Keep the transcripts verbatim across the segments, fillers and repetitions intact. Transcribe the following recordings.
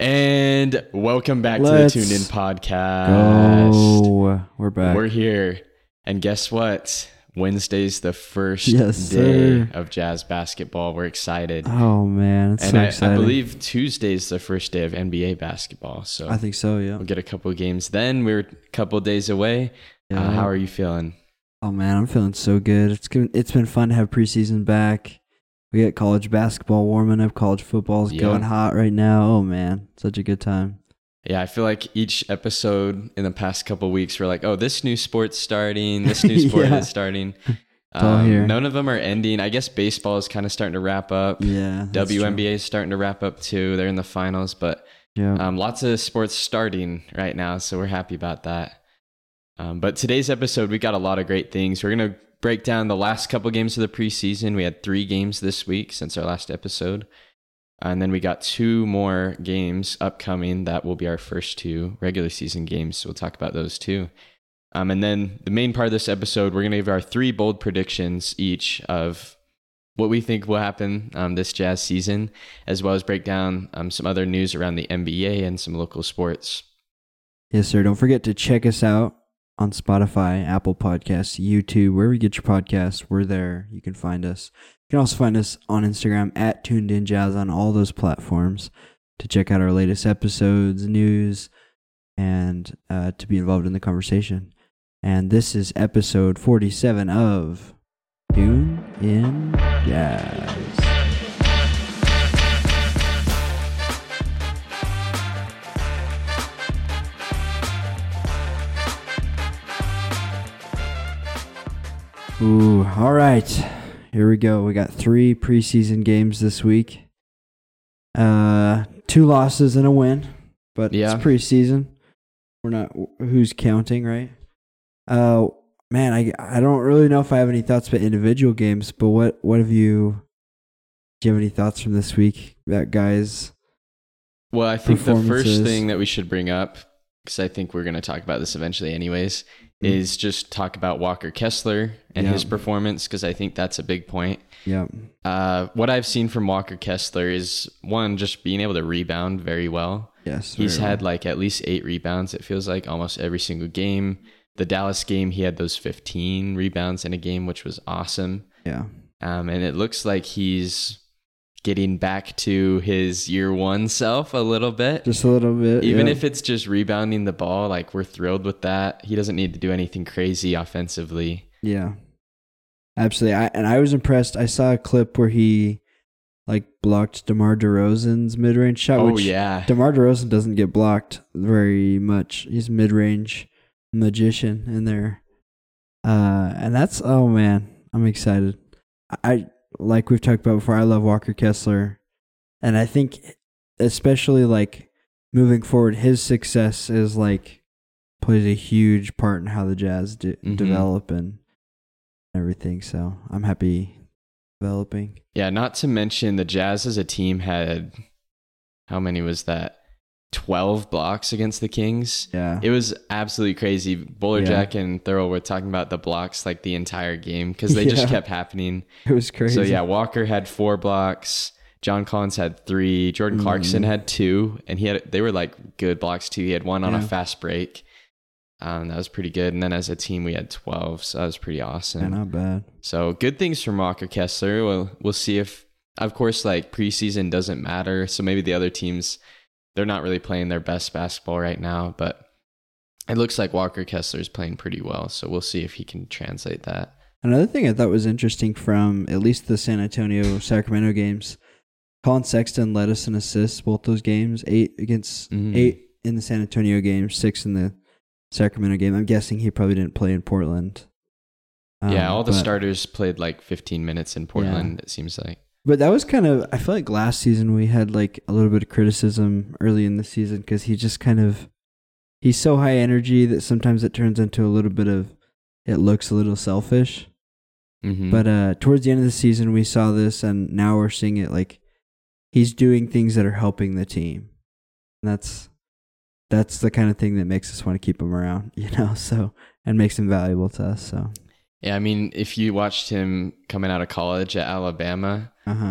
And welcome back Let's to the Tuned In podcast. Oh, we're back. We're here. And guess what? Wednesday's the first Yes, day sir. of Jazz basketball. We're excited. Oh, man. It's and so I, exciting. I believe Tuesday's the first day of N B A basketball. So I think so, yeah. we'll get a couple of games then. We're a couple of days away. yeah. Uh, how are you feeling? Oh, man. I'm feeling so good. It's good. It's been fun to have preseason back. We get college basketball warming up. College football's Yeah. going hot right now. Oh, man. Such a good time. Yeah, I feel like each episode in the past couple of weeks, we're like, oh, this new sport's starting. This new sport Yeah. is starting. It's all here. None of them are ending. I guess baseball is kind of starting to wrap up. Yeah. that's W N B A true. is starting to wrap up too. They're in the finals, but Yeah. um, lots of sports starting right now, so we're happy about that. Um, but today's episode, we got a lot of great things. We're going to break down the last couple games of the preseason. We had three games this week since our last episode. And then we got two more games upcoming that will be our first two regular season games. So we'll talk about those too. Um, and then the main part of this episode, we're going to give our three bold predictions each of what we think will happen um, this Jazz season, as well as break down um, some other news around the N B A and some local sports. Yes, sir. Don't forget to check us out on Spotify, Apple Podcasts, YouTube, wherever you get your podcasts. We're there. You can find us. You can also find us on Instagram at Tuned In Jazz on all those platforms to check out our latest episodes, news, and uh, to be involved in the conversation. And this is episode forty-seven of Tuned In Jazz. Ooh, all right. Here we go. We got three preseason games this week. Uh, two losses and a win, but Yeah. it's preseason. We're not who's counting, right? Uh, man, I I don't really know if I have any thoughts about individual games, but what what have you? Do you have any thoughts from this week about guys? Well, I think the first Performances. thing that we should bring up, because I think we're going to talk about this eventually anyways, Mm. is just talk about Walker Kessler and Yeah. his performance, because I think that's a big point. Yeah, Uh, what I've seen from Walker Kessler is, one, just being able to rebound very well. yes, He's very had well. like at least eight rebounds, it feels like, almost every single game. The Dallas game, he had those fifteen rebounds in a game, which was awesome. yeah, Um, and it looks like he's getting back to his year one self a little bit. just a little bit. Even yeah. if it's just rebounding the ball, like, we're thrilled with that. He doesn't need to do anything crazy offensively. Yeah, absolutely. I and I was impressed. I saw a clip where he like blocked DeMar DeRozan's mid-range shot. Oh, which yeah. DeMar DeRozan doesn't get blocked very much. He's mid-range magician in there, uh, and that's oh man, I'm excited. I like we've talked about before. I love Walker Kessler, and I think especially like moving forward, his success is like plays a huge part in how the Jazz do, Mhm. develop and everything. So I'm happy developing. Yeah, not to mention the Jazz as a team had, how many was that? twelve blocks against the Kings. Yeah, It was absolutely crazy. Bowler Yeah. Jack and Thurl were talking about the blocks like the entire game because they just Yeah. kept happening. it was crazy. So yeah, Walker had four blocks. John Collins had three. Jordan Mhm. Clarkson had two, and he had they were like good blocks too. He had one on a Yeah. fast break. Um, that was pretty good. And then as a team, we had twelve, so that was pretty awesome. Yeah, not bad. So good things from Walker Kessler. Well, we'll see if, of course, like preseason doesn't matter. So maybe the other teams, they're not really playing their best basketball right now, but it looks like Walker Kessler is playing pretty well. So we'll see if he can translate that. Another thing I thought was interesting from at least the San Antonio Sacramento games, Colin Sexton led us in assists both those games. Eight against Mhm. eight in the San Antonio game, six in the Sacramento game. I'm guessing he probably didn't play in Portland. yeah, Um, all the but- starters played like fifteen minutes in Portland, it seems like. But that was kind of, I feel like last season we had like a little bit of criticism early in the season because he just kind of, he's so high energy that sometimes it turns into a little bit of, it looks a little selfish. Mm-hmm. But uh, towards the end of the season, we saw this, and now we're seeing it like he's doing things that are helping the team. And that's that's the kind of thing that makes us want to keep him around, you know. So and makes him valuable to us. So Yeah, I mean, if you watched him coming out of college at Alabama, uh huh.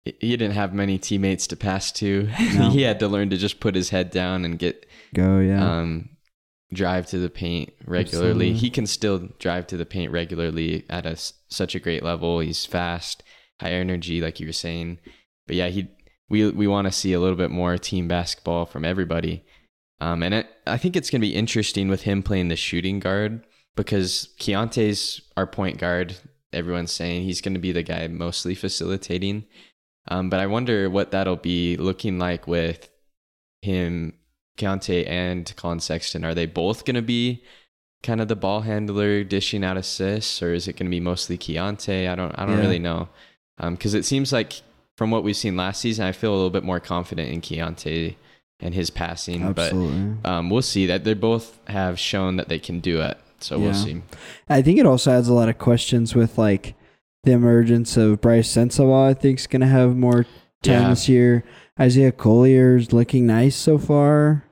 he didn't have many teammates to pass to. No. He had to learn to just put his head down and get Go, yeah. um, drive to the paint regularly. Absolutely. He can still drive to the paint regularly at a, such a great level. He's fast, high energy, like you were saying. But yeah, he we we want to see a little bit more team basketball from everybody. Um, and it, I think it's going to be interesting with him playing the shooting guard because Keontae's our point guard. Everyone's saying he's going to be the guy mostly facilitating. Um, but I wonder what that'll be looking like with him, Keontae and Colin Sexton. Are they both going to be kind of the ball handler dishing out assists, or is it going to be mostly Keontae? I don't I don't Yeah. really know. Because um, it seems like from what we've seen last season, I feel a little bit more confident in Keontae and his passing. Absolutely. But um, we'll see. That they both have shown that they can do it. So Yeah. we'll see. I think it also adds a lot of questions with like the emergence of Bryce Sensabaugh. I think is going to have more time Yeah. this year. Isaiah Collier's looking nice so far.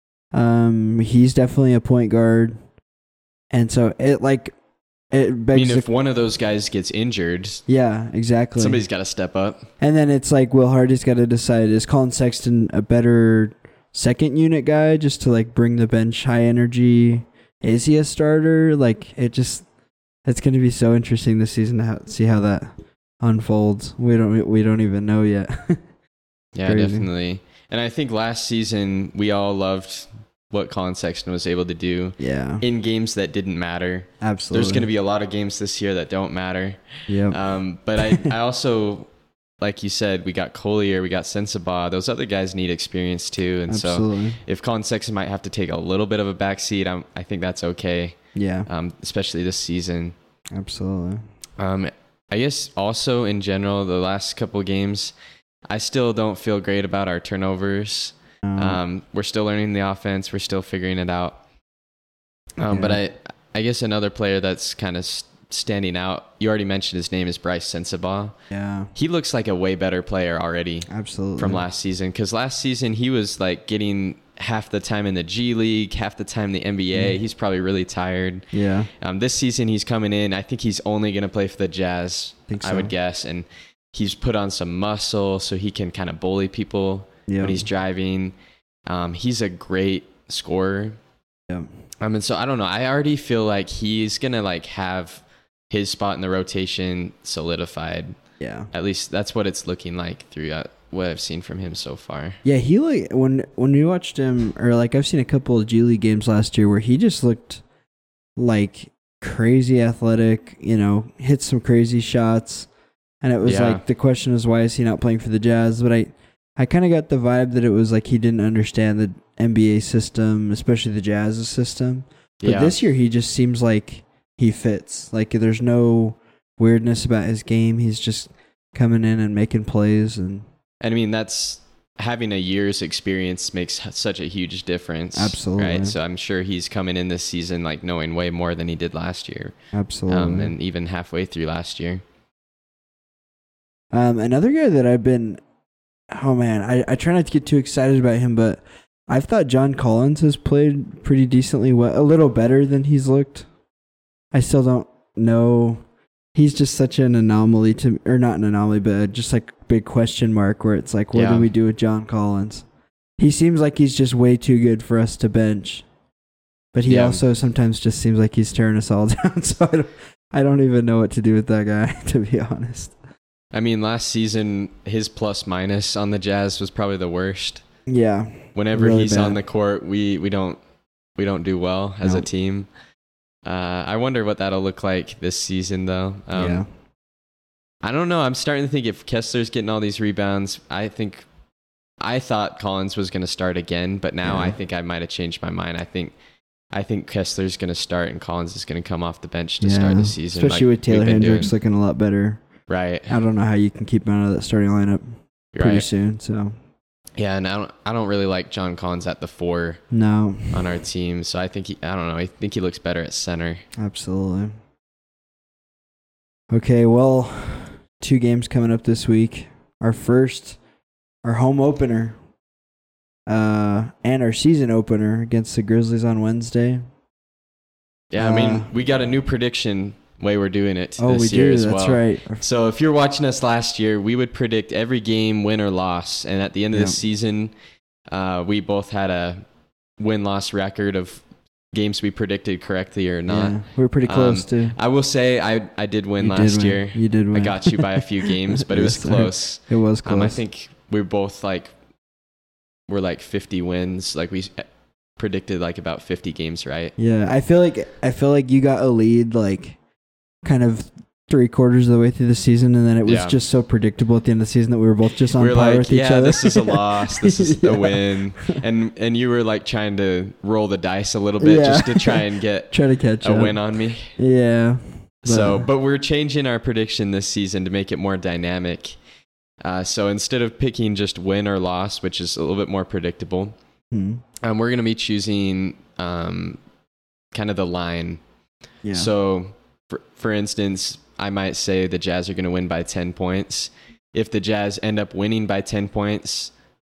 Um, he's definitely a point guard, and so it like it I begs. mean, if the, one of those guys gets injured, yeah, exactly. somebody's got to step up. And then it's like Will Hardy's got to decide: is Colin Sexton a better second unit guy just to like bring the bench high energy? Is he a starter? Like it just, it's going to be so interesting this season to ha- see how that unfolds. We don't we don't even know yet. Yeah, Crazy. definitely. And I think last season we all loved what Colin Sexton was able to do Yeah, in games that didn't matter. absolutely. There's going to be a lot of games this year that don't matter. yeah, Um, but I, I also, like you said, we got Collier, we got Sensabaugh. Those other guys need experience too. And absolutely. so if Colin Sexton might have to take a little bit of a backseat, I'm, I think that's okay, Yeah, um, especially this season. absolutely. Um, I guess also in general, the last couple of games, I still don't feel great about our turnovers. Um, Um, we're still learning the offense. We're still figuring it out. Um, Yeah. But I, I guess another player that's kind of standing out. You already mentioned his name is Bryce Sensabaugh. yeah, He looks like a way better player already absolutely. from last season. Because last season he was like getting half the time in the G League, half the time in the N B A. Mm. He's probably really tired. Yeah, Um, this season he's coming in. I think he's only going to play for the Jazz. think I so. would guess, and he's put on some muscle so he can kind of bully people yeah, when he's driving. Um, he's a great scorer. yeah, Um, and so I don't know. I already feel like he's gonna like have his spot in the rotation solidified. yeah. At least that's what it's looking like throughout what I've seen from him so far. Yeah, he like when when we watched him, or like I've seen a couple of G League games last year where he just looked like crazy athletic. You know, hit some crazy shots, and it was Yeah. like the question is why is he not playing for the Jazz? But I, I kind of got the vibe that it was like he didn't understand the N B A system, especially the Jazz's system. But yeah. this year he just seems like he fits. Like there's no weirdness about his game. He's just coming in and making plays and. And I mean, that's having a year's experience makes such a huge difference. Absolutely. Right. So I'm sure he's coming in this season like knowing way more than he did last year. Absolutely. Um, and even halfway through last year. Um, another guy that I've been, oh man, I, I try not to get too excited about him, but I've thought John Collins has played pretty decently well, a little better than he's looked. I still don't know. He's just such an anomaly to, or not an anomaly, but just like big question mark where it's like, what Yeah. do we do with John Collins? He seems like he's just way too good for us to bench, but he Yeah. also sometimes just seems like he's tearing us all down. So I don't, I don't even know what to do with that guy, to be honest. I mean, last season, his plus minus on the Jazz was probably the worst. Yeah. Whenever Really he's bad. on the court, we, we don't we don't do well as No. a team. Uh, I wonder what that'll look like this season, though. Um, yeah. I don't know. I'm starting to think if Kessler's getting all these rebounds, I think I thought Collins was going to start again, but now Yeah. I think I might have changed my mind. I think I think Kessler's going to start and Collins is going to come off the bench to start the season, especially like with Taylor we've been Hendricks doing. looking a lot better. Right. I don't know how you can keep him out of that starting lineup pretty Right. soon. So Yeah, and I don't I don't really like John Collins at the four no, on our team, so I think he I don't know. I think he looks better at center. absolutely. Okay, well, two games coming up this week. Our first, our home opener, uh, and our season opener against the Grizzlies on Wednesday. Yeah, I mean, Uh, we got a new prediction way we're doing it Oh, this we year do. as That's well. right. So if you're watching us last year, we would predict every game, win or loss. And at the end of Yeah. the season, uh, we both had a win-loss record of games we predicted correctly or not. Yeah, we were pretty close Um, too. I will say I, I did win You did last win. year. You did win. I got you by a few games, but it was Yes, sir. close. It was close. Um, I think we we're both like, we're like fifty wins. Like we predicted like about fifty games, right? Yeah, I feel like I feel like you got a lead like kind of three quarters of the way through the season, and then it was Yeah. just so predictable at the end of the season that we were both just on We were par like, with each yeah, other. this is a loss. This is Yeah. a win. And and you were like trying to roll the dice a little bit Yeah. just to try and get Try to catch a up. win on me. Yeah. So, but we're changing our prediction this season to make it more dynamic. Uh, so instead of picking just win or loss, which is a little bit more predictable, Hmm. um, we're going to be choosing um, kind of the line. Yeah. So, for, for instance, I might say the Jazz are going to win by ten points. If the Jazz end up winning by ten points,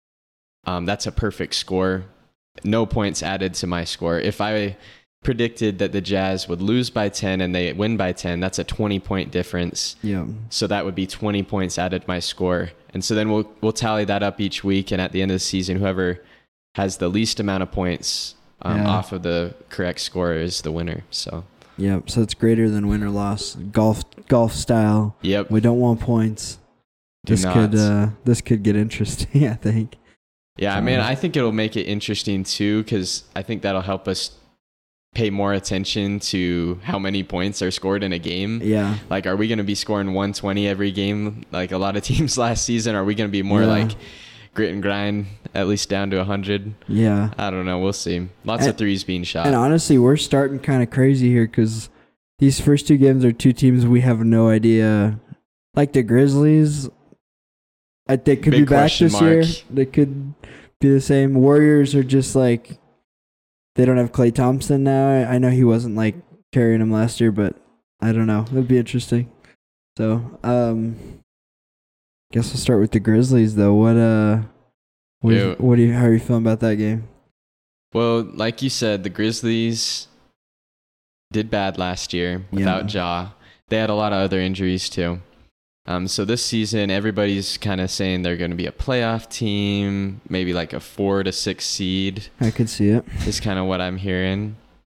um, that's a perfect score. No points added to my score. If I predicted that the Jazz would lose by ten and they win by ten, that's a twenty-point difference. yeah. So that would be twenty points added to my score. And so then we'll we'll tally that up each week, and at the end of the season, whoever has the least amount of points um, Yeah. off of the correct score is the winner. So, Yep. So it's greater than win or loss. Golf golf style. yep. We don't want points. Do This not. could uh this could get interesting, I think. Yeah, I mean, Uh, I think it'll make it interesting too, because I think that'll help us pay more attention to how many points are scored in a game. Yeah. Like, are we going to be scoring one twenty every game like a lot of teams last season? Are we going to be more Yeah. like grit and grind, at least down to one hundred? Yeah. I don't know. We'll see. Lots And- of threes being shot. And honestly, we're starting kind of crazy here because these first two games are two teams we have no idea. Like the Grizzlies, I think could Big be back question this year. mark. They could be the same. Warriors are just like they don't have Klay Thompson now. I, I know he wasn't like carrying them last year, but I don't know. It'd be interesting. So, um, guess we'll start with the Grizzlies though. What uh, what, do you, Yeah. what do you? How are you feeling about that game? Well, like you said, the Grizzlies did bad last year without Ja. They had a lot of other injuries too. Um, so this season, everybody's kind of saying they're going to be a playoff team, maybe like a four to six seed I could see it. is kind of what I'm hearing.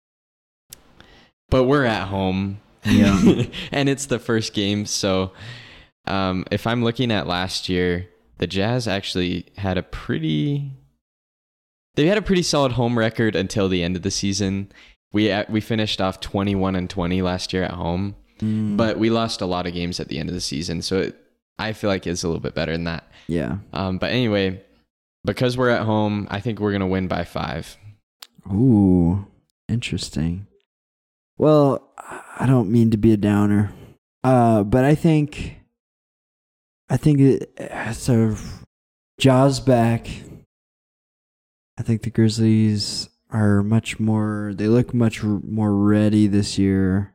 But we're at home. Yeah. And it's the first game. So um, if I'm looking at last year, the Jazz actually had a pretty... They had a pretty solid home record until the end of the season. We we finished off twenty-one and twenty last year at home, Mm, but we lost a lot of games at the end of the season. So it, I feel like it's a little bit better than that. yeah. Um, but anyway, because we're at home, I think we're going to win by five. Ooh, interesting. Well, I don't mean to be a downer, uh, but I think, I think it, so. Jaws back. I think the Grizzlies are much more. They look much r- more ready this year.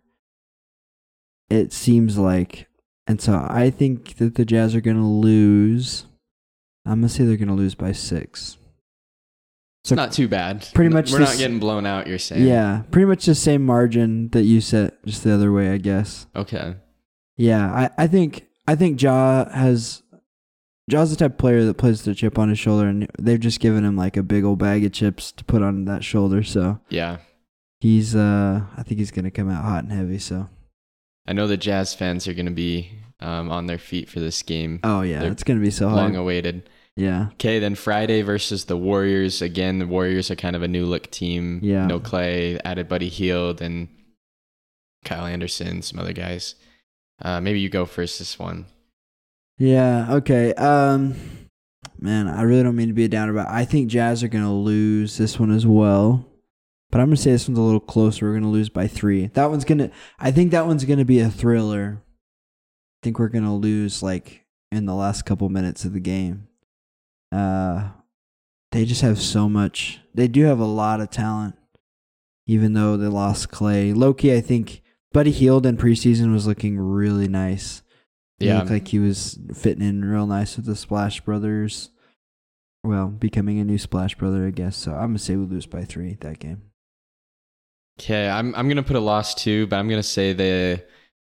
It seems like, and so I think that the Jazz are going to lose. I'm gonna say they're going to lose by six. It's not too bad. pretty much We're this- not getting blown out, you're saying. Yeah, pretty much the same margin that you set, just the other way, I guess. Okay. Yeah, I, I think I think Ja has Ja's the type of player that plays the chip on his shoulder, and they've just given him like a big old bag of chips to put on that shoulder. So Yeah. he's, uh, I think he's gonna come out hot and heavy. So I know the Jazz fans are going to be um, on their feet for this game. oh yeah, They're it's gonna be so Long hard. awaited. Yeah, Okay, then Friday versus the Warriors. Again, the Warriors are kind of a new look team. Yeah. No Clay, added Buddy Hield and Kyle Anderson, some other guys. Uh, maybe you go first this one. yeah, okay. Um, man, I really don't mean to be a downer, but I think Jazz are gonna lose this one as well. But I'm gonna say this one's a little closer. We're gonna lose by three. That one's gonna. I think that one's gonna be a thriller. I think we're gonna lose like in the last couple minutes of the game. Uh, they just have so much. They do have a lot of talent, even though they lost Clay. Loki, I think Buddy Hield in preseason was looking really nice. He Yeah. looked like he was fitting in real nice with the Splash Brothers. Well, becoming a new Splash Brother, I guess. So I'm gonna say we lose by three that game. Okay, I'm I'm gonna put a loss too, but I'm gonna say the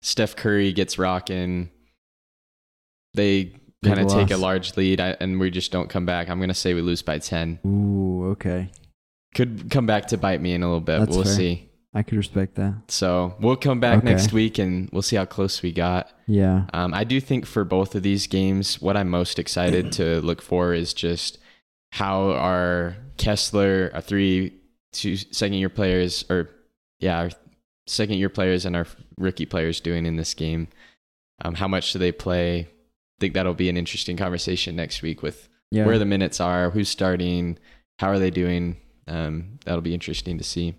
Steph Curry gets rocking. They Big kind of take a loss. large lead, I, and we just don't come back. I'm going to say we lose by ten. Ooh, okay. Could come back to bite me in a little bit. That's We'll fair. see. I could respect that. So we'll come back Okay. next week, and we'll see how close we got. Yeah. Um, I do think for both of these games, what I'm most excited to look for is just how our Kessler, our three, two second year players, or yeah, our second year players and our rookie players doing in this game. Um, how much do they play? I think that'll be an interesting conversation next week with Yeah. where the minutes are, who's starting, how are they doing. Um, that'll be interesting to see.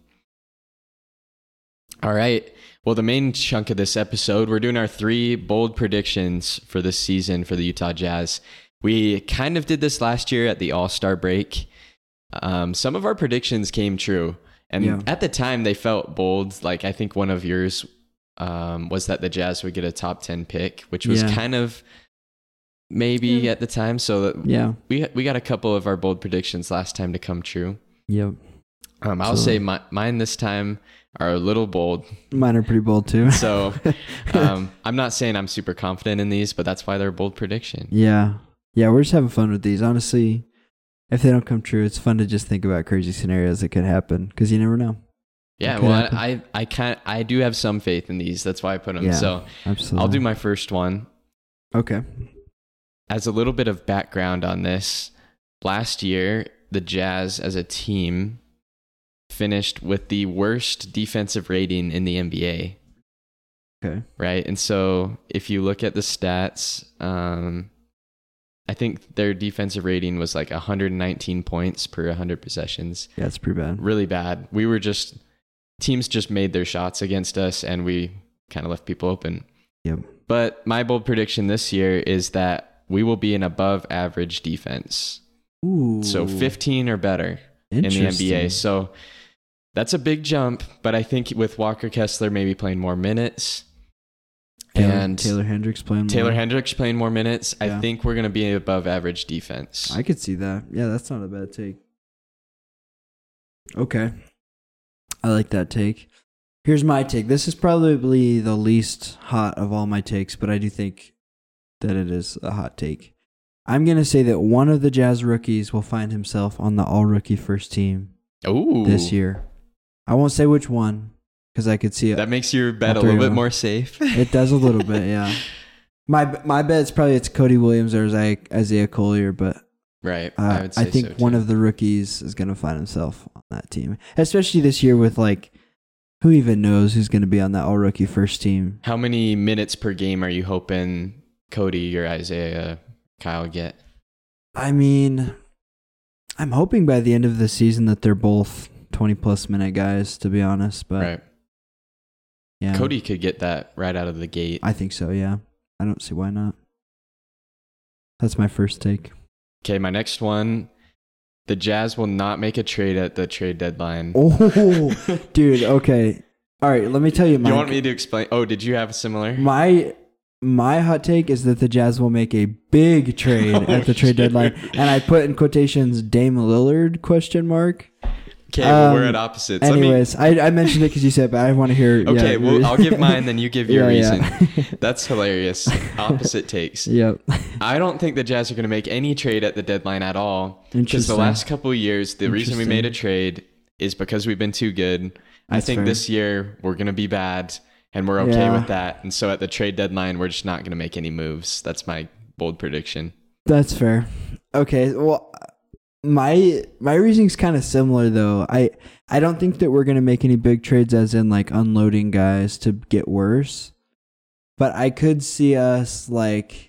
All right. Well, the main chunk of this episode, we're doing our three bold predictions for this season for the Utah Jazz. We kind of did this last year at the All-Star break. Um, some of our predictions came true. And Yeah. at the time, they felt bold. Like, I think one of yours um, was that the Jazz would get a top ten pick, which was Yeah. kind of maybe Yeah. at the time. So that Yeah. we we got a couple of our bold predictions last time to come true. Yep. Um, I'll So- say my, mine this time are a little bold. Mine are pretty bold too. So um, I'm not saying I'm super confident in these, but that's why they're a bold prediction. Yeah. Yeah, we're just having fun with these. Honestly, if they don't come true, it's fun to just think about crazy scenarios that could happen because you never know. Yeah, It could well, happen. I, I I can't I do have some faith in these. That's why I put them. Yeah, So Absolutely. I'll do my first one. Okay. As a little bit of background on this, last year the Jazz as a team finished with the worst defensive rating in the N B A. Okay. Right, and so if you look at the stats, um, I think their defensive rating was like one hundred nineteen points per one hundred possessions. Yeah, it's pretty bad. Really bad. We were just, teams just made their shots against us and we kind of left people open. Yep. But my bold prediction this year is that we will be an above average defense. Ooh. So fifteen or better in the N B A. Interesting. So that's a big jump, but I think with Walker Kessler maybe playing more minutes, Taylor, and Taylor Hendricks playing Taylor more. Hendricks playing more minutes, Yeah. I think we're going to be above average defense. I could see that. Yeah, that's not a bad take. Okay. I like that take. Here's my take. This is probably the least hot of all my takes, but I do think that it is a hot take. I'm going to say that one of the Jazz rookies will find himself on the all-rookie first team Ooh, this year. I won't say which one because I could see it. that makes your bet All a three little of bit them. more safe. It does a little bit, yeah. My my bet is probably it's Cody Williams or Isaiah, Isaiah Collier, but Right, uh, I I, would say think so one too. of the rookies is going to find himself on that team, especially this year with like, who even knows who's going to be on that all rookie first team? How many minutes per game are you hoping Cody or Isaiah, Kyle get? I mean, I'm hoping by the end of the season that they're both twenty plus minute guys, to be honest. But Right, yeah, Cody could get that right out of the gate. I think so. Yeah, I don't see why not. That's my first take. Okay, my next one. The Jazz will not make a trade at the trade deadline. Oh, dude. Okay. All right. Let me tell you. My, You want me to explain? Oh, did you have a similar? My my hot take is that the Jazz will make a big trade Oh, at the trade shoot. deadline, and I put in quotations Dame Lillard question mark. Okay, well, we're Um, at opposites. Let me- Anyways, I, I mentioned it because you said, but I want to hear. okay, yeah, well, I'll give mine, then you give your Yeah, reason. yeah. That's hilarious. Opposite takes. Yep. I don't think the Jazz are going to make any trade at the deadline at all. Because the Interesting. last couple of years, the reason we Interesting. made a trade is because we've been too good. I That's think fair. this year we're going to be bad, and we're okay Yeah. with that. And so at the trade deadline, we're just not going to make any moves. That's my bold prediction. That's fair. Okay. Well, my my reasoning's kind of similar though. I I don't think that we're gonna make any big trades, as in like unloading guys to get worse. But I could see us like.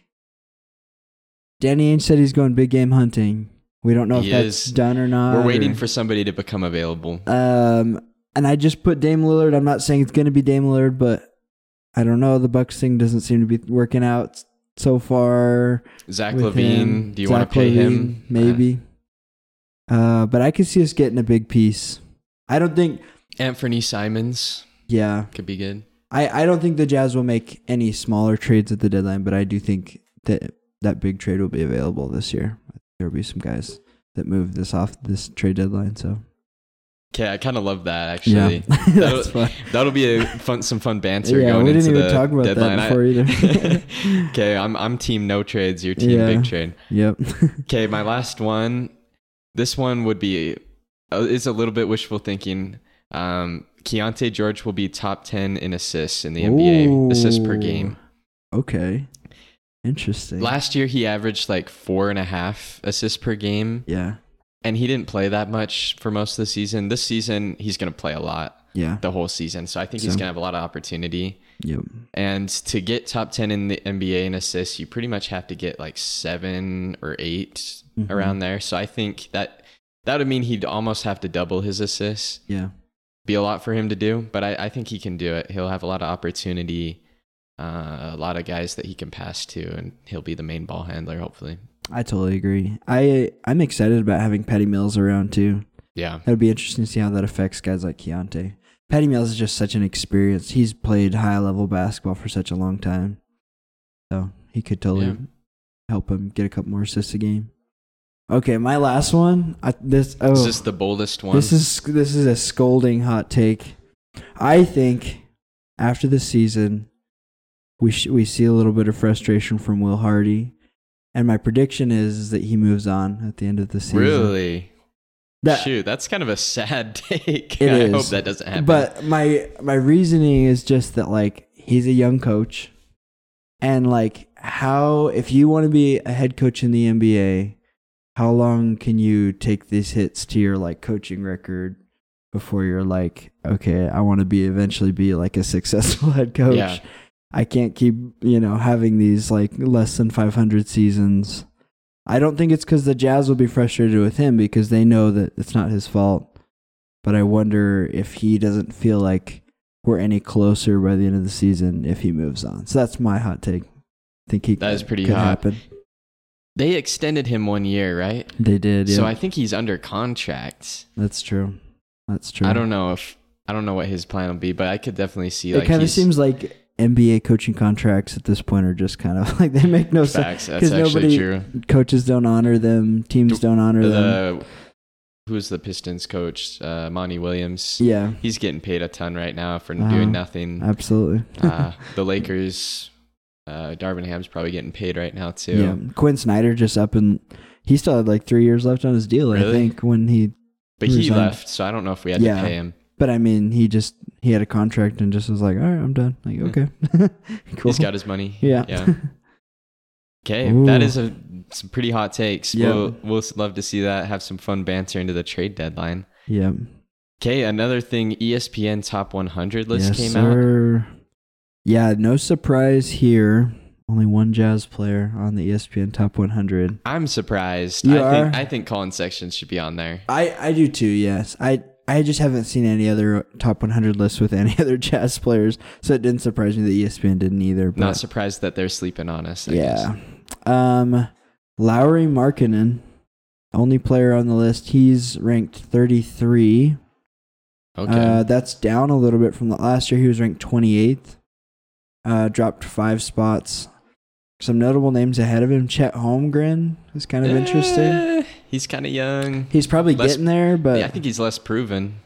Danny Ainge said he's going big game hunting. We don't know He if that's is. done or not. We're waiting or- for somebody to become available. Um, and I just put Dame Lillard. I'm not saying it's going to be Dame Lillard, but I don't know. The Bucks thing doesn't seem to be working out so far. Zach with Levine, him. do you Zach want to pay Levine, him? Maybe. Uh, but I could see us getting a big piece. I don't think. Uh, Anthony Simons Yeah, could be good. I, I don't think the Jazz will make any smaller trades at the deadline, but I do think that that big trade will be available this year. There will be some guys that move this off this trade deadline. So Okay, I kind of love that actually. Yeah, that'll, that's fun. that'll be a fun, some fun banter Yeah, going we didn't into even the talk about deadline. that before either. Okay, I'm I'm team no trades. You're team Yeah. big trade. Yep. Okay, my last one. This one would be uh, is a little bit wishful thinking. Um, Keontae George will be top ten in assists in the N B A, assists per game. Okay. Interesting. Last year he averaged like four and a half assists per game. Yeah. And he didn't play that much for most of the season. This season, he's going to play a lot Yeah. the whole season. So I think he's So- going to have a lot of opportunity. Yep. And to get top ten in the N B A in assists, you pretty much have to get like seven or eight Mhm. around there. So I think that that would mean he'd almost have to double his assists. Yeah. Be a lot for him to do, but I, I think he can do it. He'll have a lot of opportunity, uh, a lot of guys that he can pass to, and he'll be the main ball handler, hopefully. I totally agree. I I'm excited about having Patty Mills around too. Yeah. That'd be interesting to see how that affects guys like Keontae. Patty Mills is just such an experience. He's played high level basketball for such a long time, so he could totally Yeah. help him get a couple more assists a game. Okay, my last one. I, this oh, Is this the boldest one? this is this is a scolding hot take. I think after the season, we sh- we see a little bit of frustration from Will Hardy, and my prediction is that he moves on at the end of the season. Really? That, Shoot, that's kind of a sad take. It I is. hope that doesn't happen. But my my reasoning is just that like he's a young coach, and like how if you want to be a head coach in the N B A, how long can you take these hits to your like coaching record before you're like, okay, I want to be eventually be like a successful head coach. Yeah. I can't keep, you know, having these like less than five hundred seasons. I don't think it's because the Jazz will be frustrated with him because they know that it's not his fault. But I wonder if he doesn't feel like we're any closer by the end of the season if he moves on. So that's my hot take. I think he That is pretty could hot. happen. They extended him one year, right? They did, yeah. So I think he's under contract. That's true. That's true. I don't know if I don't know what his plan will be, but I could definitely see It like kind of he's- seems like N B A coaching contracts at this point are just kind of like they make no sense. Facts. That's 'Cause actually nobody- true. Coaches don't honor them. Teams don't honor them. The who's the Pistons coach? Uh, Monty Williams. Yeah, He's getting paid a ton right now for Uh-huh. doing nothing. absolutely. uh, the Lakers, uh, Darvin Ham's probably getting paid right now too. Yeah, Quinn Snyder just up and he still had like three years left on his deal. I Really? think when he, But he Resigned. left, so I don't know if we had Yeah. to pay him. but I mean, he just he had a contract and just was like, all right, I'm done. Like, okay, cool. He's got his money. yeah, Yeah. Okay, Ooh. that is a some pretty hot takes. Yeah. We'll we'll love to see that. Have some fun banter into the trade deadline. yeah. Okay, another thing. E S P N Top one hundred list Yes, came out. sir. Yeah, no surprise here. Only one Jazz player on the E S P N Top one hundred. I'm surprised. You I think are? I think Colin Sexton should be on there. I, I do too, yes. I I just haven't seen any other top one hundred lists with any other Jazz players, so it didn't surprise me that E S P N didn't either. But Not surprised that they're sleeping on us. I guess. yeah. Um, Lowry Markkanen, only player on the list. He's ranked thirty-three. Okay. Uh, that's down a little bit from the last year. He was ranked twenty-eighth. Uh, dropped five spots. Some notable names ahead of him. Chet Holmgren is kind of interesting. Eh, He's kind of young. He's probably less- getting there, but yeah, I think he's less proven.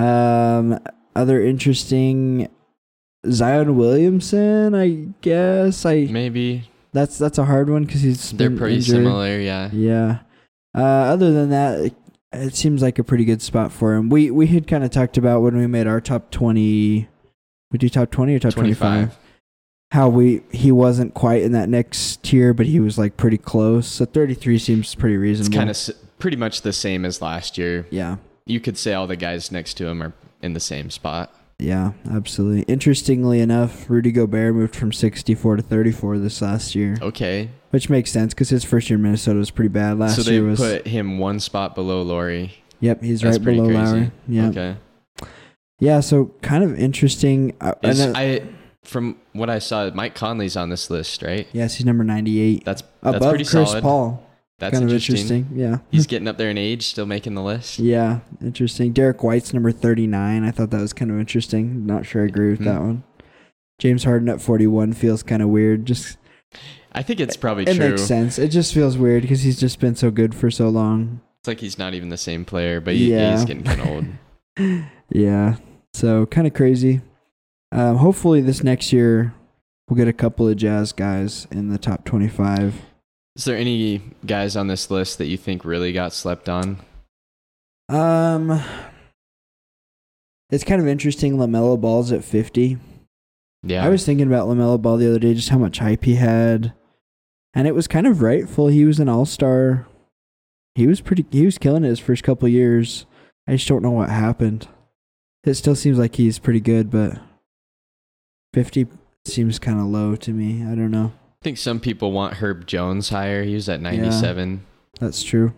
Um, other interesting, Zion Williamson. I guess I Maybe that's that's a hard one because he's they're been pretty injured. similar. Yeah. Yeah. Uh, other than that, it, it seems like a pretty good spot for him. We we had kind of talked about when we made our top twenty. We do top twenty or top twenty-five. How we he wasn't quite in that next tier, but he was like pretty close. So thirty-three seems pretty It's reasonable. kind of s- pretty much the same as last year. yeah. You could say all the guys next to him are in the same spot. Yeah, absolutely. Interestingly enough, Rudy Gobert moved from sixty-four to thirty-four this last year, Okay. which makes sense because his first year in Minnesota was pretty bad. Last so they year was. put him one spot below Laurie. Yep, he's That's right pretty below crazy. Lowry. Yeah, Okay. yeah. So kind of interesting. Uh, Is, and, uh, I from what I saw, Mike Conley's on this list, right? yes, he's number ninety-eight, That's that's above pretty Chris solid. Paul. That's kind of interesting. interesting. Yeah, He's getting up there in age, still making the list. yeah, interesting. Derek White's number thirty-nine. I thought that was kind of interesting. Not sure I agree with Mhm. that one. James Harden at forty-one feels kind of weird. Just I think it's probably it true. makes sense. It just feels weird because he's just been so good for so long. It's like he's not even the same player, but he, Yeah. he's getting kind of old. Yeah. So kind of crazy. Um, hopefully this next year we'll get a couple of Jazz guys in the top twenty-five. Is there any guys on this list that you think really got slept on? Um, it's kind of interesting. LaMelo Ball's at fifty. Yeah. I was thinking about LaMelo Ball the other day, just how much hype he had, and it was kind of rightful. He was an all-star. He was pretty. He was killing it his first couple of years. I just don't know what happened. It still seems like he's pretty good, but fifty seems kind of low to me. I don't know. I think some people want Herb Jones higher. He was at ninety-seven. Yeah, that's true.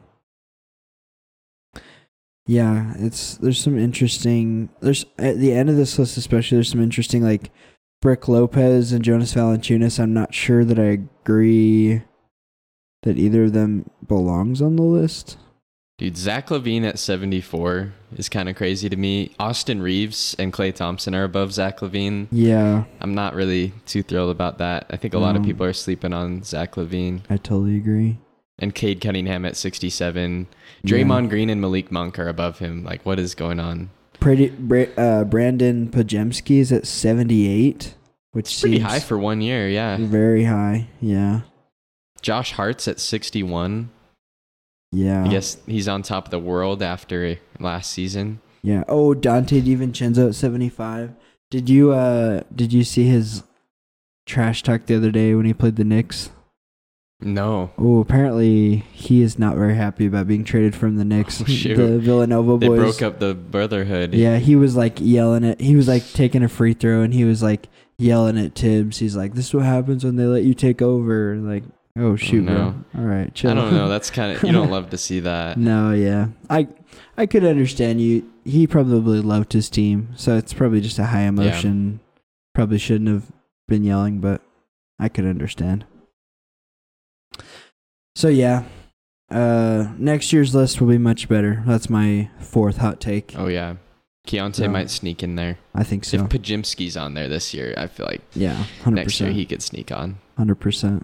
Yeah, it's there's some interesting. There's at the end of this list, especially. There's some interesting like Brick Lopez and Jonas Valanciunas. I'm not sure that I agree that either of them belongs on the list. Dude, Zach LaVine at seventy-four is kind of crazy to me. Austin Reeves and Klay Thompson are above Zach LaVine. Yeah. I'm not really too thrilled about that. I think a No. lot of people are sleeping on Zach LaVine. I totally agree. And Cade Cunningham at sixty-seven. Draymond Yeah. Green and Malik Monk are above him. Like, what is going on? Pretty, Bra- uh, Brandon Pajemski is at seventy-eight, which It's pretty seems high for one year, yeah. very high. Yeah. Josh Hart's at sixty-one. Yeah. I guess he's on top of the world after last season. Yeah. Oh, Dante DiVincenzo at seventy-five. Did you uh did you see his trash talk the other day when he played the Knicks? No. Oh, apparently he is not very happy about being traded from the Knicks. Oh, shoot. The Villanova They boys. broke up the brotherhood. Yeah, he was like yelling at. He was like taking a free throw, and he was like yelling at Tibbs. He's like, "This is what happens when they let you take over." Like, oh shoot, no. bro. All right, chill. I don't know. That's kind of, you don't love to see that. No, yeah, I I could understand you. He probably loved his team, so it's probably just a high emotion. Probably shouldn't have been yelling, but I could understand. So yeah, uh, next year's list will be much better. That's my fourth hot take. Oh, yeah. Keontae So, might sneak in there. I think so. If Pajimski's on there this year, I feel like Yeah, one hundred next year percent. he could sneak on. one hundred percent.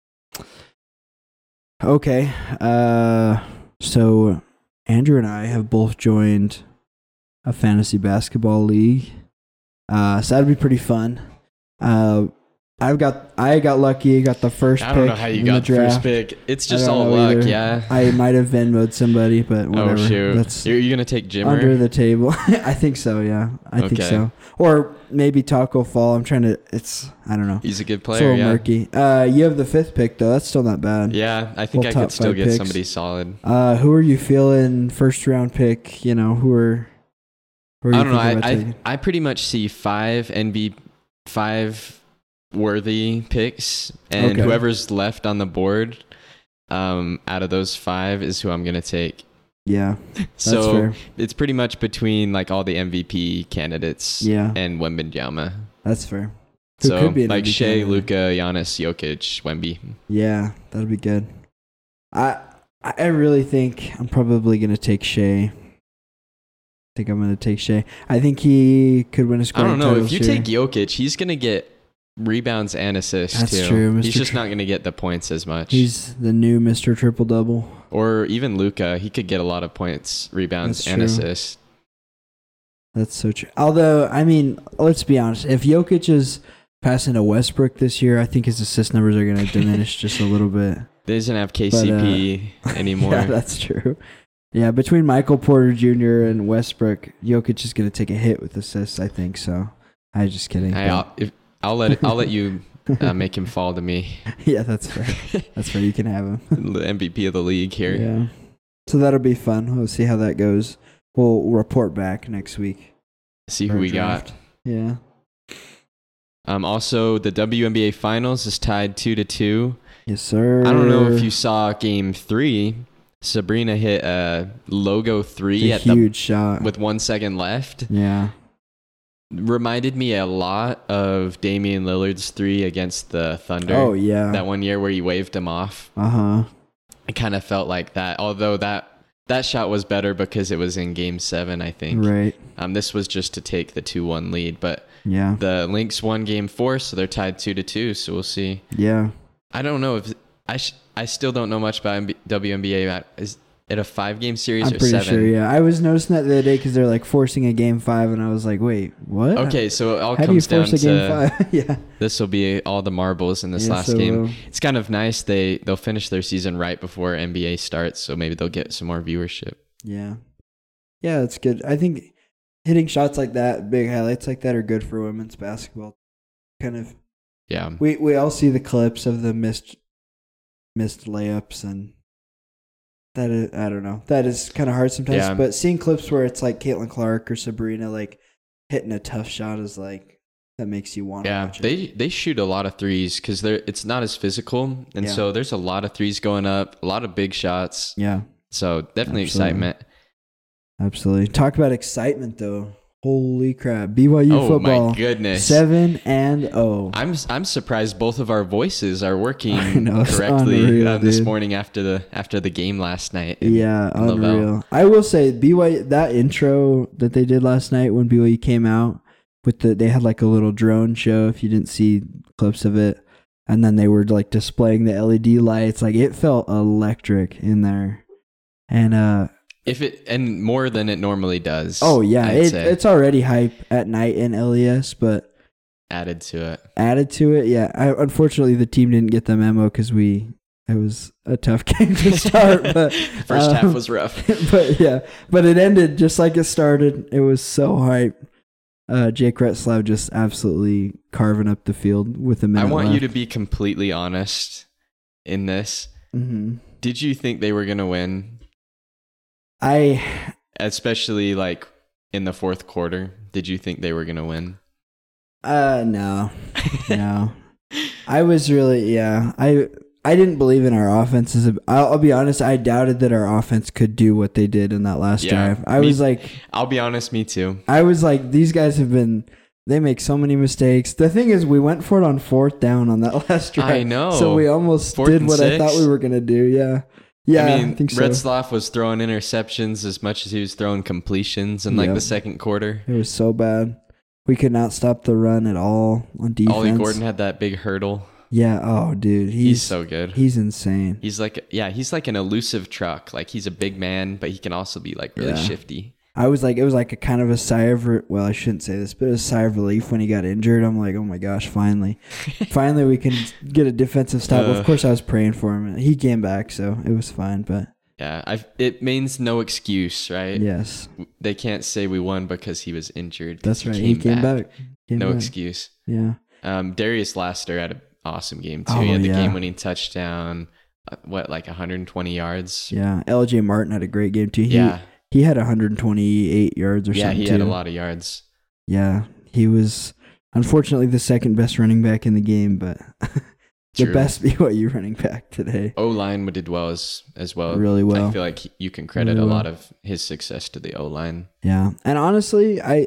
Okay. Uh, so Andrew and I have both joined a fantasy basketball league. Uh, so that'd be pretty fun. Uh, I've got I got lucky. Got the first I pick don't know how you in got the the draft. first pick. It's I just don't all know luck, either. yeah. I might have Venmoed somebody, but whatever. Oh, shoot. That's You're, you're going to take Jimmer? under the table. I think so, yeah. I think Okay. so. Or maybe Taco Fall. I'm trying to, it's, I don't know. He's a good It's a player, little yeah. murky. Uh, you have the fifth pick, though. That's still not bad. Yeah, I think Well, I top could still five get picks. somebody solid. Uh, who are you feeling first round pick? You know, who are, who are you I don't know. thinking about I, I taking? I pretty much see five N B five worthy picks, and Okay. whoever's left on the board um, out of those five is who I'm gonna take. Yeah, that's so fair. it's pretty much between like all the M V P candidates Yeah. and Wembanyama. That's fair. Who So could be an like M V P Shea, candidate. Luka, Giannis, Jokic, Wemby. Yeah, that'd be good. I I really think I'm probably gonna take Shea. I think I'm gonna take Shea. I think he could win a I scoring don't know title if you this year. take Jokic, he's gonna get rebounds and assists That's too. true, He's Mister just Tr- not gonna get the points as much. He's the new Mister Triple Double. Or even Luka, he could get a lot of points, rebounds, That's and true. assists. That's so true. Although, I mean, let's be honest. If Jokic is passing to Westbrook this year, I think his assist numbers are going to diminish just a little bit. They doesn't have K C P anymore. Yeah, that's true. Yeah, between Michael Porter Junior and Westbrook, Jokic is going to take a hit with assists, I think. So, I'm just kidding. Hey, but- I'll, if, I'll let it, I'll let you uh, make him fall to me. yeah, that's fair. That's fair. You can have him. The M V P of the league here. Yeah. So that'll be fun. We'll see how that goes. We'll report back next week. See for who our we draft. got. Yeah. Um, also, the W N B A Finals is tied two to two. Yes, sir. I don't know if you saw Game Three. Sabrina hit a logo three It's at a the huge shot. with one second left. Yeah. Reminded me a lot of Damian Lillard's three against the Thunder. Oh, yeah. That one year where he waved him off. Uh-huh. I kind of felt like that. Although that that shot was better because it was in Game Seven, I think. Right. Um, this was just to take the two one lead, but Yeah. the Lynx won Game Four, so they're tied two to two. So we'll see. Yeah. I don't know if I sh- I still don't know much about M B- W N B A. Is at a five game series I'm or pretty seven? sure. Yeah, I was noticing that the other day because they're like forcing a game five, and I was like, wait, what? Okay, so it all How do you comes down force a game to five? yeah, this will be all the marbles in this Yeah, last so game. will. It's kind of nice. They they'll finish their season right before N B A starts, so maybe they'll get some more viewership. yeah, yeah. That's good. I think hitting shots like that, big highlights like that, are good for women's basketball. Kind of. Yeah. We we all see the clips of the missed missed layups, and that is, I don't know. That is kind of hard sometimes. Yeah. But seeing clips where it's like Caitlin Clark or Sabrina like hitting a tough shot is like that makes you want to Yeah, watch it. they they shoot a lot of threes because they're it's not as physical, and Yeah. so there's a lot of threes going up, a lot of big shots. Yeah, So definitely Absolutely. excitement. absolutely. Talk about excitement though. Holy crap! B Y U Oh football. my goodness! Seven and oh. I'm I'm surprised both of our voices are working I know, it's correctly unreal, um, this dude. morning after the after the game last night. in- Yeah, in Lavelle. unreal. I will say B Y U, that intro that they did last night when B Y U came out with the they had like a little drone show if you didn't see clips of it, and then they were like displaying the L E D lights. Like it felt electric in there, and uh If it and more than it normally does. oh yeah, I'd it, say, it's already hype at night in L E S, but added to it. added to it, yeah. I, unfortunately, the team didn't get the memo because we it was a tough game to start, but First um, half was rough. but yeah, but it ended just like it started. It was so hype. Uh, Jake Retzlaff just absolutely carving up the field with a minute I want left. you to be completely honest in this. Mm-hmm. Did you think they were gonna win? I Especially like in the fourth quarter, did you think they were gonna win? uh no no I was really yeah I I didn't believe in our offense. As a, I'll, I'll be honest, I doubted that our offense could do what they did in that last Yeah, drive. I me- was like, I'll be honest, me too. I was like, these guys have been. They make so many mistakes. The thing is, we went for it on fourth down on that last drive. I know. So we almost Fourth did and what I six? thought we were gonna do. Yeah, yeah. I I, mean, think so. Retzlaff was throwing interceptions as much as he was throwing completions in like Yep. the second quarter. It was so bad. We could not stop the run at all on defense. Ollie Gordon had that big hurdle. Yeah. Oh, dude, he's, He's, so good. he's insane. He's like, yeah, he's like an elusive truck. Like he's a big man, but he can also be like really Yeah. shifty. I was like, it was like a kind of a sigh of, re- well, I shouldn't say this, but a sigh of relief when he got injured. I'm like, oh my gosh, finally, finally we can get a defensive stop. Uh. of course, I was praying for him. He came back, so it was fine. But Yeah, I. It means no excuse, right? yes, They can't say we won because he was injured. 'cause that's right. He came back. Came No back. excuse. Yeah. Um, Darius Laster had an awesome game too. Oh, he had the yeah. game-winning touchdown. Uh, what, like one hundred twenty yards? Yeah. L J Martin had a great game too. He, Yeah, He had one hundred twenty-eight yards or yeah, something he too. had a lot of yards. Yeah, he was unfortunately the second best running back in the game, but the True. best B Y U running back today. O line did well as as well. Really well. I feel like you can credit Really a well. lot of his success to the O line. Yeah, and honestly, I,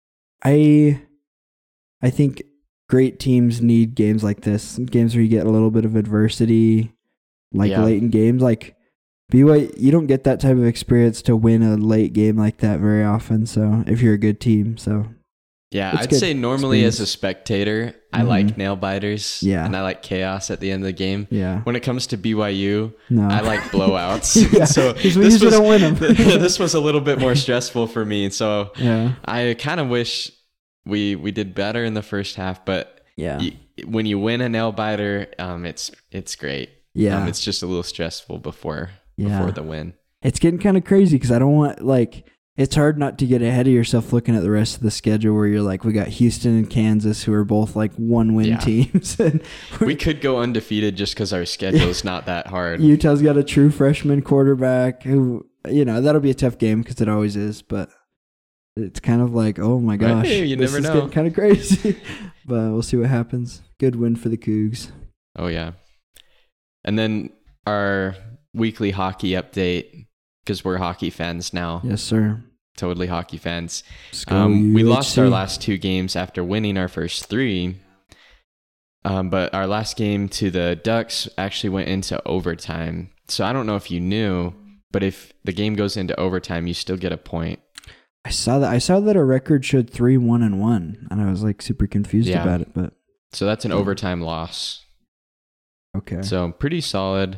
I, I think great teams need games like this, games where you get a little bit of adversity, like Yeah. late in games. Like B Y U, you don't get that type of experience to win a late game like that very often. So if you're a good team, so Yeah, It's I'd good say normally as a experience. spectator, I Mhm. like nail biters. Yeah. and I like chaos at the end of the game. yeah, When it comes to B Y U, no, I like blowouts. Yeah, so 'cause we this usually was, don't win 'em. this was a little bit more stressful for me. So yeah, I kind of wish we we did better in the first half. But yeah, y- when you win a nail biter, um, it's it's great. yeah. Um, it's just a little stressful before Yeah. before the win. It's getting kind of crazy because I don't want, like, it's hard not to get ahead of yourself looking at the rest of the schedule where you're like, we got Houston and Kansas who are both like one win Yeah. teams. And We could go undefeated just because our schedule is not that hard. Utah's got a true freshman quarterback who, you know, that'll be a tough game because it always is. But it's kind of like, oh my gosh, Right, you this never is know. getting kind of crazy. But we'll see what happens. Good win for the Cougs. Oh yeah. And then our weekly hockey update, because we're hockey fans now. Yes, sir. Totally hockey fans. Let's go, Um, we lost our U H C. last two games after winning our first three. Um, but our last game to the Ducks actually went into overtime. So I don't know if you knew, but if the game goes into overtime, you still get a point. I saw that. I saw that our record showed three one and one, and I was like super confused Yeah. about it. But So that's an Hmm. overtime loss. okay, So pretty solid.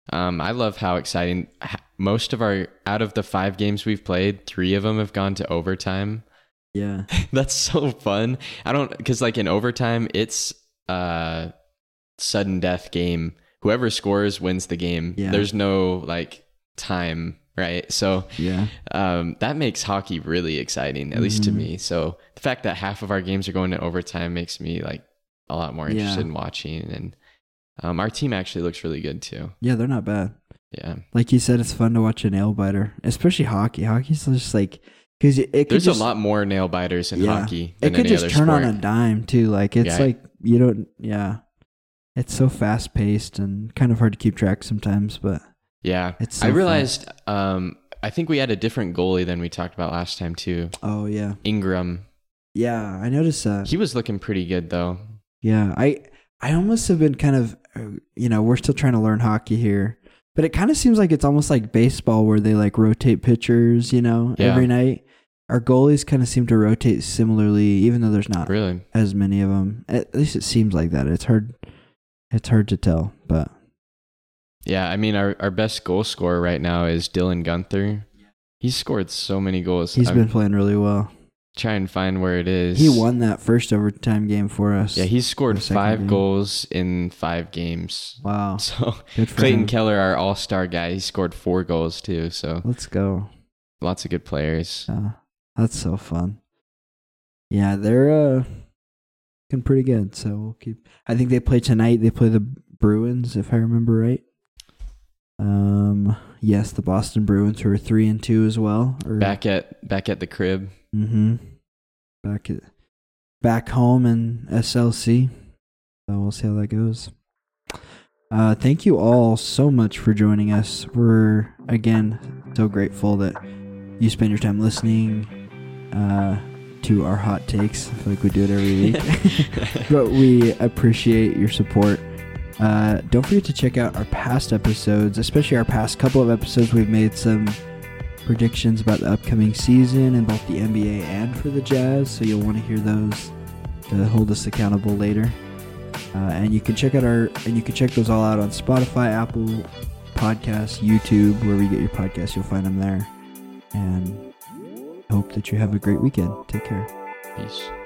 Um, I love how exciting most of our out of the five games we've played, three of them have gone to overtime. Yeah. That's so fun. I don't because like in overtime, it's a sudden death game. Whoever scores wins the game. Yeah. There's no like time, right? So Yeah. um, that makes hockey really exciting, at mm-hmm. least to me. So the fact that half of our games are going to overtime makes me like a lot more interested yeah. in watching. And um, our team actually looks really good too. Yeah, they're not bad. Yeah. Like you said, it's fun to watch a nail biter, especially hockey. Hockey's just like, because it, it there's just, a lot more nail biters in yeah, hockey than it could any just other turn sport. on a dime too. Like it's yeah. like you don't, yeah. It's so fast paced and kind of hard to keep track sometimes, but yeah, it's so I realized. Um, I think we had a different goalie than we talked about last time too. Oh yeah, Ingram. Yeah, I noticed that. He was looking pretty good though. Yeah, I I almost have been kind of, you know, we're still trying to learn hockey here. But it kind of seems like it's almost like baseball where they like rotate pitchers, you know, yeah. every night. Our goalies kind of seem to rotate similarly, even though there's not really as many of them. At least it seems like that. It's hard. It's hard to tell, but yeah, I mean, our, our best goal scorer right now is Dylan Gunther. He's scored so many goals. He's I'm been playing really well. Try and find where it is. He won that first overtime game for us. Yeah, he's scored five game. goals in five games. Wow. So good for Clayton him. Keller, our all-star guy, he scored four goals too. So let's go. Lots of good players. Uh, that's so fun. Yeah, they're uh, looking pretty good. So we'll keep. I think they play tonight. They play the Bruins, if I remember right. Um. Yes, the Boston Bruins, who are three and two as well. Or, back at back at the crib. Mm-hmm. Back at back home in S L C. So we'll see how that goes. Uh, thank you all so much for joining us. We're again so grateful that you spend your time listening uh, to our hot takes. I feel like we do it every week, but we appreciate your support. Uh, don't forget to check out our past episodes, especially our past couple of episodes. We've made some predictions about the upcoming season in both the N B A and for the Jazz, so you'll want to hear those to hold us accountable later. Uh, and you can check out our and you can check those all out on Spotify, Apple Podcasts, YouTube, wherever you get your podcasts. You'll find them there. And hope that you have a great weekend. Take care. Peace.